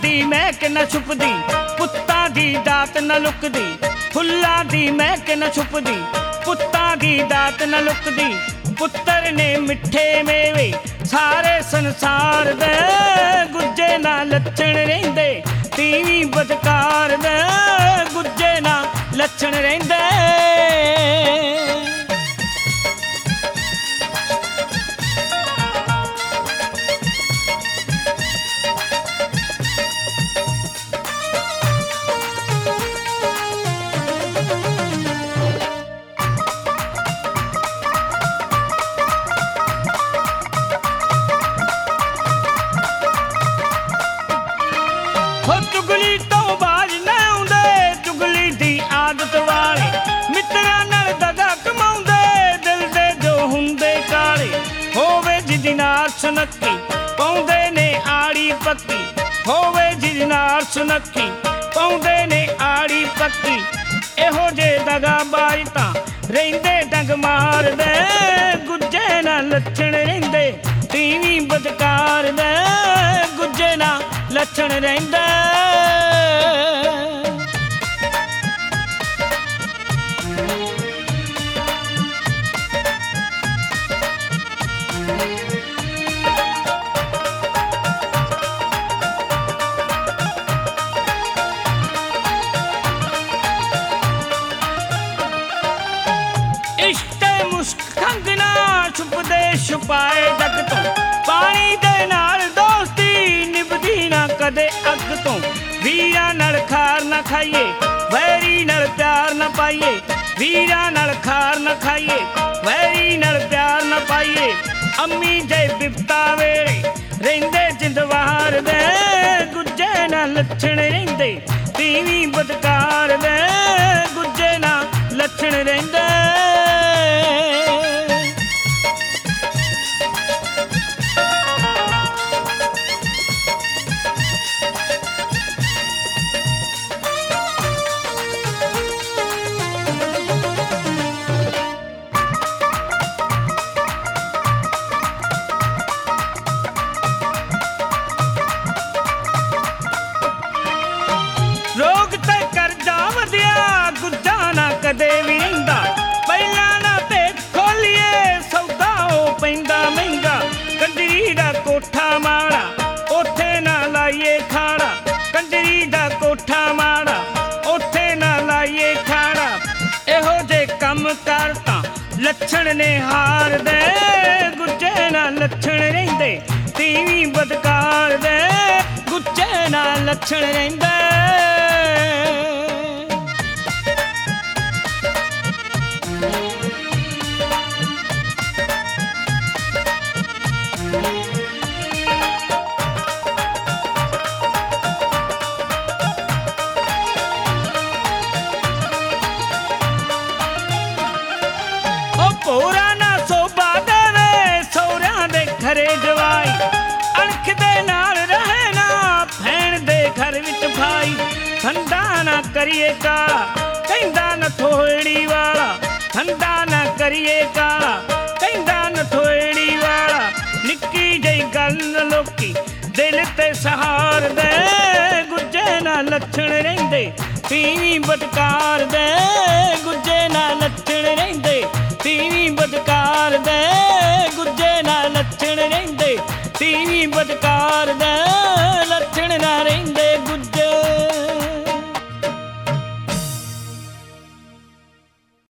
ਦੀ ਮਹਿਕ ਨਾ ਛੁਪਦੀ, ਪੁੱਤਾਂ ਦੀ ਦਾਤ ਨਾ ਲੁਕਦੀ। ਫੁੱਲਾਂ ਦੀ ਮਹਿਕ ਨਾ ਛੁਪਦੀ, ਪੁੱਤਾਂ ਦੀ ਦਾਤ ਨਾ ਲੁਕਦੀ। ਪੁੱਤਰ ਨੇ ਮਿੱਠੇ ਮੇਵੇ ਸਾਰੇ ਸੰਸਾਰ ਦੇ, ਗੁੱਜੇ ਨਾ ਲੱਛਣ ਰਹਿੰਦੇ ਤੀਵੀਂ ਬਦਕਾਰ ਦੇ, ਗੁੱਜੇ ਨਾ ਲੱਛਣ ਰਹਿੰਦੇ। ਚੁਗਲੀ ਤੋਂ ਬਾਜ ਨਾ ਆਉਂਦੇ, ਚੁਗਲੀ ਦੀ ਆਦਤ ਵਾਲੇ ਮਿੱਤਰਾਂ ਨਾਲ ਦਗਾ ਕਮਾਉਂਦੇ, ਦਿਲ ਦੇ ਜੋ ਹੁੰਦੇ ਕਾਲੇ। ਹੋਵੇ ਜਿਹਦੀ ਨਾਲ ਸੁਨੱਖੀ ਪਾਉਂਦੇ ਨੇ ਆੜੀ ਪੱਕੀ, ਹੋਵੇ ਜਿਹਦੀ ਨਾਲ ਸੁਨੱਖੀ ਪਾਉਂਦੇ ਨੇ ਆੜੀ ਪੱਕੀ। ਇਹੋ ਜੇ ਦਗਾ ਬਾਜ ਤਾਂ ਰਹਿੰਦੇ ਡੰਗ ਮਾਰਦੇ, ਗੁੱਜੇ ਨਾਲ ਲੱਛਣ ਰਹਿੰਦੇ ਤੀਵੀਂ ਬਦਕਾਰ ਦੇ, ਗੁੱਜੇ ਨਾਲ ਲੱਛਣ ਰਹਿੰਦਾ। ਇਸ਼ਕ ਮੁਸ਼ਕ ਖੰਗ ਨਾ ਛੁਪਦੇ ਛੁਪਾਏ ਜਗ ਤੋਂ, ਪਾਣੀ ਦੇ ਨਾਲ ਦੋਸਤੀ ਨਿਭਦੀ ਨਾ ਕਦੇ ਅੱਗ ਤੋਂ। ਵੀਰਾਂ ਨਾਲ ਖਾਰ ਨਾ ਖਾਈਏ, ਵੈਰੀ ਨਾਲ ਪਿਆਰ ਨਾ ਪਾਈਏ। ਵੀਰਾਂ ਨਾਲ ਖਾਰ ਨਾ ਖਾਈਏ, ਵੈਰੀ ਨਾਲ ਪਿਆਰ ਨਾ ਪਾਈਏ। ਅੰਮੀ ਜੇ ਬਿਪਤਾ ਵੇਲੇ ਰਹਿੰਦੇ ਜਿੰਦਵਾਰ ਦੇ, ਗੁੱਜੇ ਨਾਲ ਲੱਛਣ ਰਹਿੰਦੇ ਤੀਵੀਂ ਬਦਕਾਰ ਦੇ, ਗੁੱਜੇ ਨਾਲ ਲੱਛਣ ਰਹਿੰਦੇ। ਰੋਗ ਤੇ ਕਰਜ਼ਾ ਵਧਿਆ, ਗੁੱਜਾ ਨਾ ਕਦੇ ਵੀ ਰਹਿੰਦਾ। ਪਹਿਲਾਂ ਨਾ ਭੇਤ ਖੋਲੀਏ, ਸੌਦਾ ਉਹ ਪੈਂਦਾ ਮਹਿੰਗਾ। ਕੰਜਰੀ ਦਾ ਕੋਠਾ ਮਾੜਾ, ਉੱਥੇ ਨਾ ਲਾਈਏ ਖਾੜਾ। ਕੰਜਰੀ ਦਾ ਕੋਠਾ ਮਾੜਾ, ਉੱਥੇ ਨਾ ਲਾਈਏ ਖਾੜਾ। ਇਹੋ ਜੇ ਕੰਮ ਕਰ ਤਾਂ ਲੱਛਣ ਨੇ ਹਾਰ ਦੇ, ਗੁੱਜੇ ਨਾ ਲੱਛਣ ਰਹਿੰਦੇ ਤੀਵੀਂ ਬਦਕਾਰ ਦੇ, ਗੁੱਜੇ ਨਾ ਲੱਛਣ ਰਹਿੰਦੇ। ਭੋਰਾ ਨਾ ਸੋਭਾ ਦੇਵੇ ਸਹੁਰਿਆਂ ਦੇ ਘਰੇ ਜਵਾਈ, ਅਣਖ ਦੇ ਨਾਲ ਰਹੇ ਨਾ ਭੈਣ ਦੇ ਘਰ ਵਿੱਚ ਭਾਈ। ਠੰਡਾ ਨਾ ਕਰੀਏ ਕਾਲਾ, ਕਹਿੰਦਾ ਨਥੋੜੀ ਵਾਲਾ। ਠੰਡਾ ਨਾ ਕਰੀਏ ਕਾਲਾ, ਕਹਿੰਦਾ ਨਥੋੜੀ ਵਾਲਾ। ਨਿੱਕੀ ਜਿਹੀ ਗੱਲ ਲੋਕੀ ਦਿਲ ਤੇ ਸਹਾਰ ਦੇ, ਗੁੱਜੇ ਨਾਲ ਲੱਛਣ ਰਹਿੰਦੇ ਤੀਵੀਂ ਬਦਕਾਰ ਦੇ, ਗੁੱਜੇ ਨਾਲ ਲੱਛਣ ਰਹਿੰਦੇ ਤੀਵੀਂ ਬਦਕਾਰ ਦੇ, ਗੁੱਜੇ ਨਾਲ ਲੱਛਣ ਰਹਿੰਦੇ ਤੀਵੀਂ ਬਦਕਾਰ ਦੇ।